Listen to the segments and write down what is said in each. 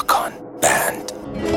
ماکان بند.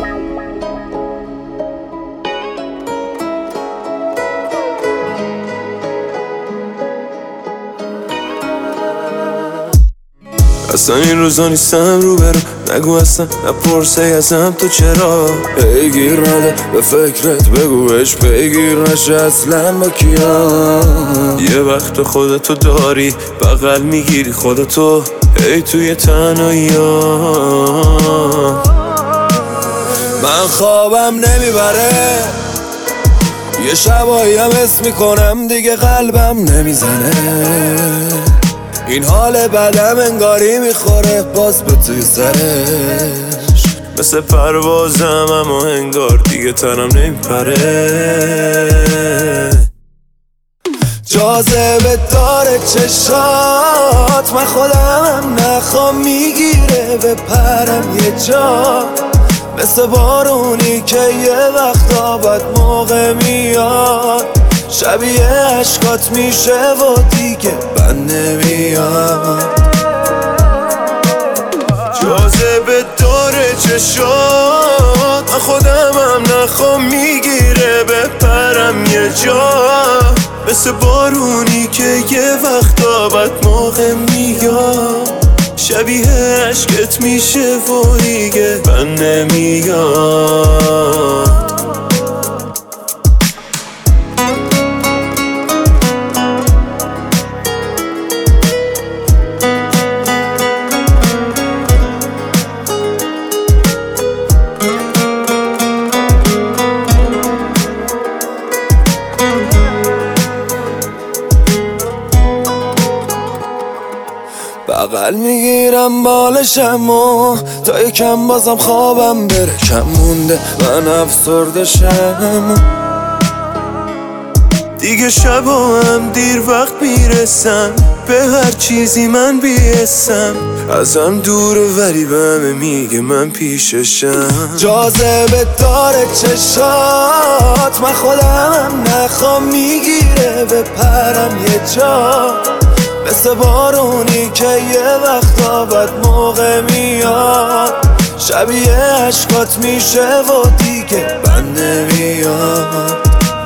اصلا این روزا نیستم رو برو، نگو اصلا نپرسه ازم تو چرا پیگیر نده به فکرت، بگوش پیگیر نشه اصلا با کیا. یه وقت خودتو داری بغل میگیری خودتو ای توی تنهایی ها. من خوابم نمیبره، یه شبایی هم حس میکنم دیگه قلبم نمیزنه. این حال بدم انگاری میخوره باز به توی سرش، مثل پروازم اما انگار دیگه تنم نمیپره. جاذبه داره چشات، من خودم نخوام میگیره به پرم یه جا، مثل بارونی که یه وقتا بد موقع میاد، شبیه عشقات میشه و دیگه بند نمیاد. جاذبه داره چشات، من خودم هم نخوام میگیره به پرم یه جا، مثل بارونی که یه وقتا بد موقع میاد، شبیه عشقت میشه و دیگه بند نمیاد. بغل میگیرم بالشم و تا یکم بازم خوابم بره کم مونده، من افسرده شم دیگه. شبا هم دیر وقت میرسم به هر چیزی من بیستم، ازم دوره ولی به همه میگه من پیششم. جاذبه داره چشات، من خودم نخوام میگیره به پرم یه جا، مثل بارونی که یه وقتا بد موقع میاد، شبیه عشقات میشه و دیگه بند نمیاد.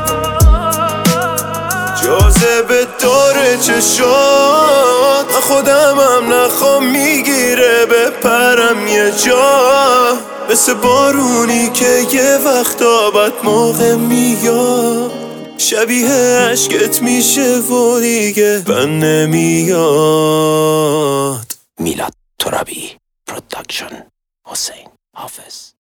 جاذبه داره چشات، من خودم هم نخوام میگیره به پرم یه جا، مثل بارونی که یه وقتا بد موقع میاد، شبیه عشقت میشه و دیگه بند نمیاد. میلاد ترابی پروداکشن، حسین حافظ.